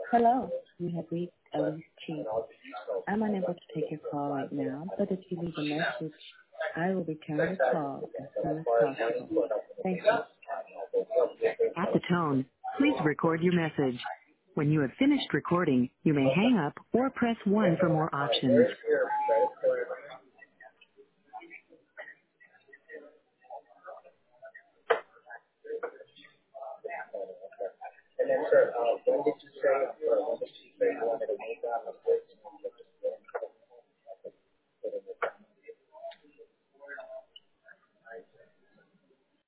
Hello, you have reached Elise Cheek. I'm unable to take your call right now, but if you leave a message, I will return your call as soon as possible. Thank you. At the tone, please record your message. When you have finished recording, you may hang up or press 1 for more options. And then, sir,